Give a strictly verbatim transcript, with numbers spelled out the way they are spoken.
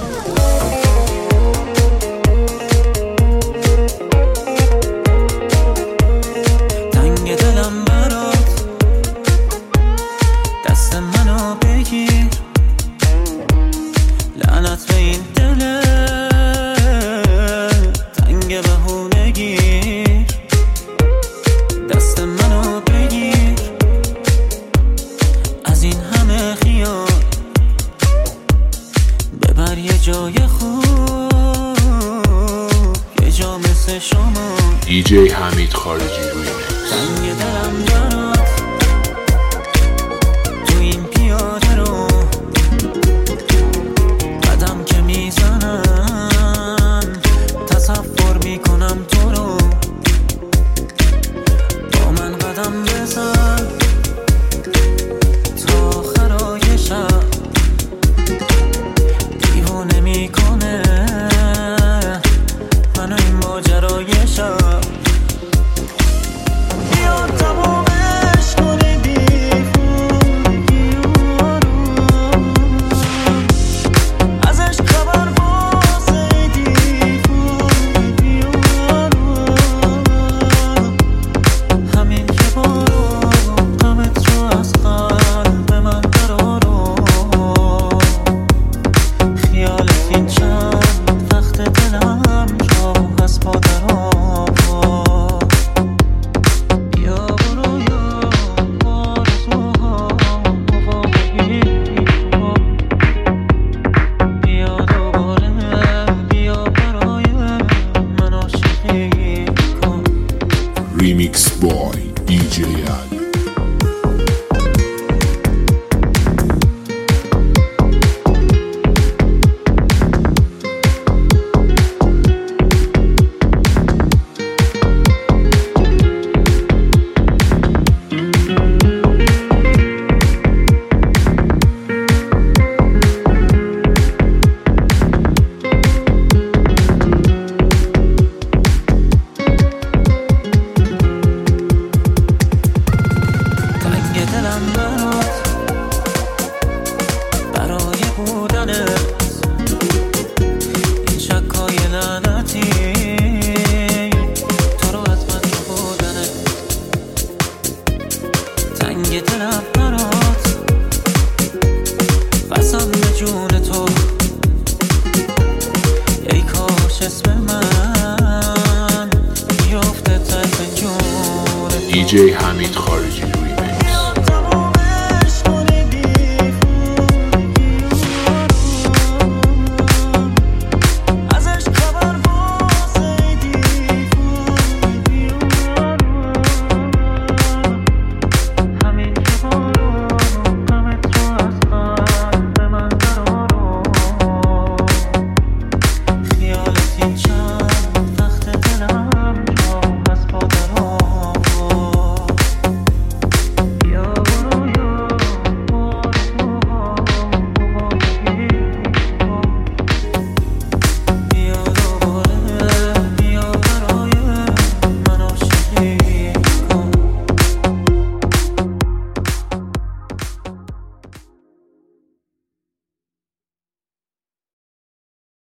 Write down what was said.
تنگ دلم برات دست منو بگیر، لعنت به این دل تنگ بهونگیر. دست منو بگیر از این همه خیال، ببر یه جای خوب، یه جا مثل شما. دی جی حمید خارجی روی میکس. تنگ دلم برات تو این پیاده رو، قدم که میزنم تصور میکنم تو رو. با من قدم بزن تا آخرای شب، دیوونه میکنه منو این ماجرای شب. بیا تمومش کنی بیخونگی رو، ازش خبر واسه دیوونگی رو. همین که بارو غمت رو از قلب من برارو، خیالت این چند وقت دلم رو از پادرها. بیا برو یا آرزوها موافقی تو، بیا دوباره بیا برای من عاشقی کن. ریمیکس بای دی جی علی. تنگ دلم برات برای بودنت، این شکای لعنتی تو رو از من بودنت. تنگ دلم برات بسم به جون تو، ای کاش اسم من بیافته ته جون. دی جی حمید خارجی.